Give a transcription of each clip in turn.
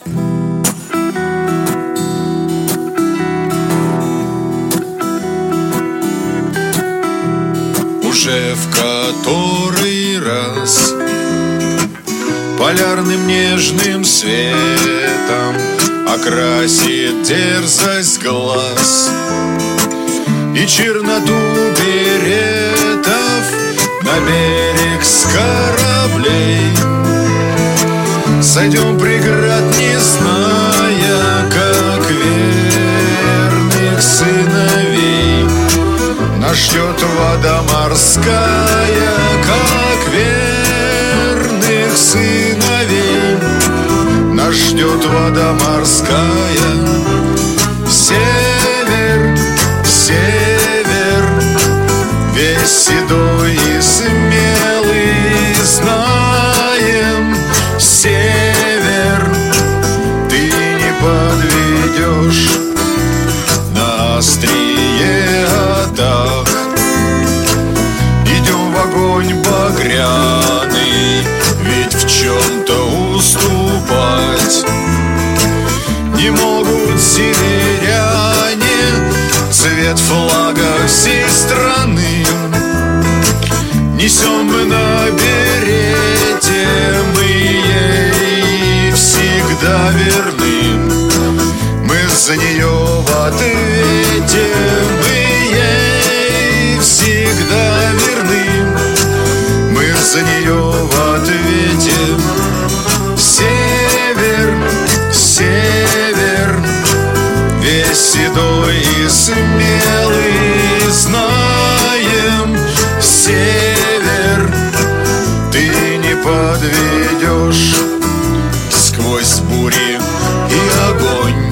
Уже в который раз полярным нежным светом окрасит дерзость глаз и черноту беретов на берег с кораблей. Сойдем преград, не зная, как верных сыновей. Нас ждет вода морская, как верных сыновей. Нас ждет вода морская. Север, север, весь седой и смелый, знаем, север, ты не подведешь на острие атак. Идем в огонь багряный, ведь в чем-то уступать не могут северяне. Цвет флага всей страны несем мы на берете, мы ей всегда верны. Мы за нее в ответе, мы ей всегда верны. Мы за нее в ответе. Север, север, весь седой и смелый, знаем, север, ты не подведешь. Сквозь бури и огонь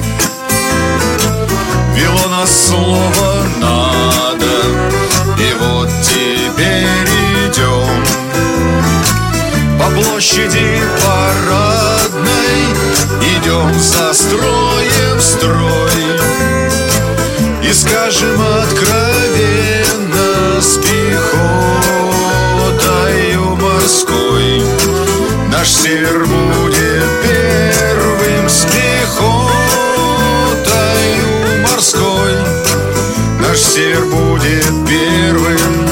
вело нас слово «надо», и вот теперь идем по площади парадной, идем за строем строй и скажем откровенно с пехотою морской. Наш север будет первым с пехотою морской. Наш север будет первым.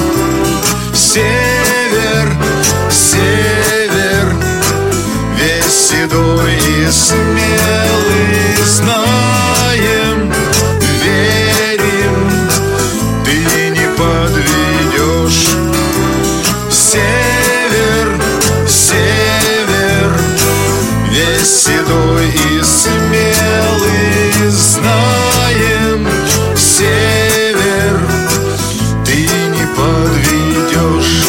Север, север, весь седой и смелый, знаем, верим, ты не подведешь. Север, север, весь седой и смелый, знаем, север, ты не подведешь.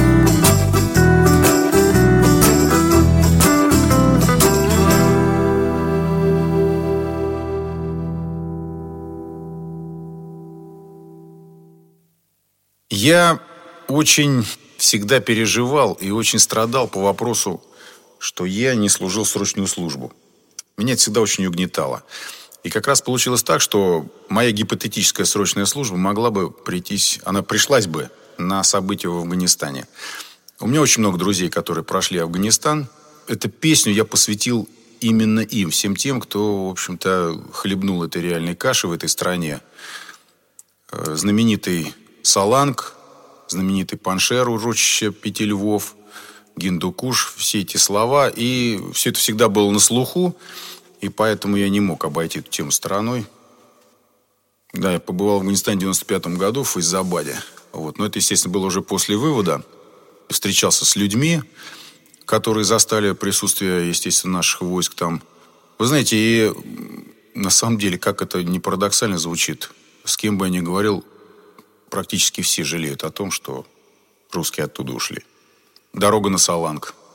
Я очень всегда переживал и очень страдал по вопросу, что я не служил срочную службу. Меня это всегда очень угнетало. И как раз получилось так, что моя гипотетическая срочная служба могла бы прийтись, она пришлась бы на события в Афганистане. У меня очень много друзей, которые прошли Афганистан. Эту песню я посвятил именно им, всем тем, кто, в общем-то, хлебнул этой реальной каши в этой стране. Знаменитый Саланг, знаменитый Паншер, урочище Пяти Львов, Гиндукуш, все эти слова. И все это всегда было на слуху, и поэтому я не мог обойти эту тему стороной. Да, я побывал в Афганистане в 1995 году, в Файзабаде. Вот. Но это, естественно, было уже после вывода. Встречался с людьми, которые застали присутствие, естественно, наших войск там. Вы знаете, и на самом деле, как это не парадоксально звучит, с кем бы я ни говорил, практически все жалеют о том, что русские оттуда ушли. Дорога на Саланг.